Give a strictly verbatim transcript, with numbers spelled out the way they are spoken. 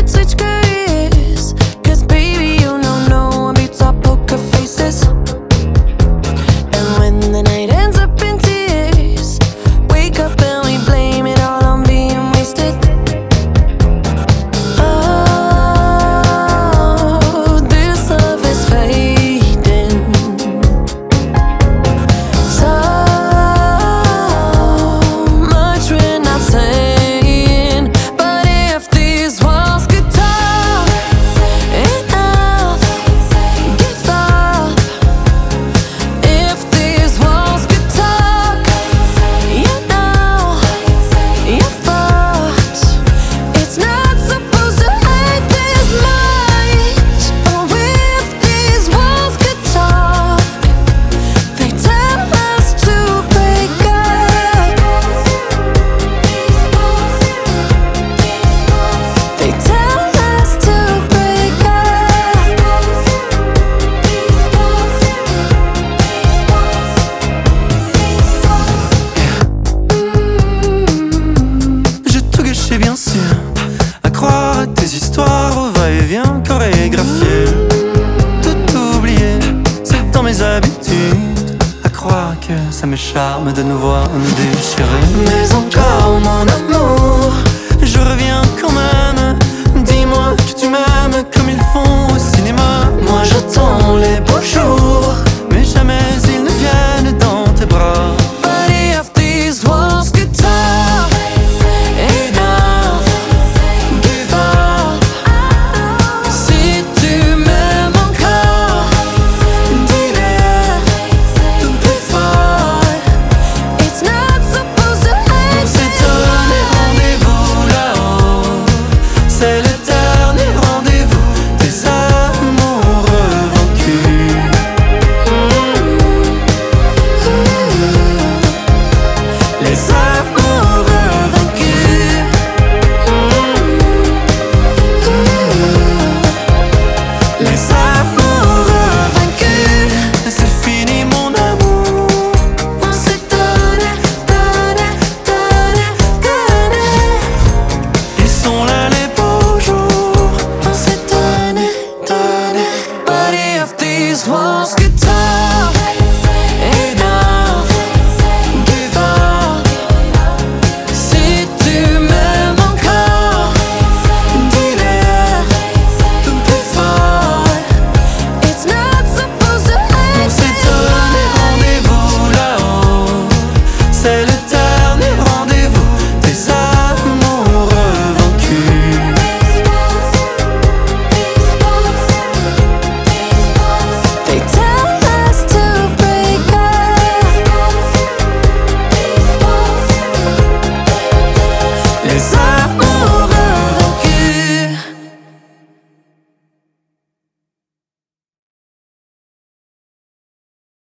could switch careers, 'cause baby, you know no one beats our poker faces. And when the night ends up in tears, wake up and we blame it all on being wasted. Oh, this love is fading. So much we're not saying, but if these walls could talk, enough, give up. If these walls could talk, you know, you're fucked. It's not supposed to hurt this much. Oh, if these walls could talk, they tell us to break up. They tell us to break up. J'ai tout gâché bien sûr, à croire à tes histoires au va-et-vient chorégraphié. Tout oublié, c'est dans mes habitudes, à croire que ça me charme de nous voir nous déchirer. Mais encore mon amour,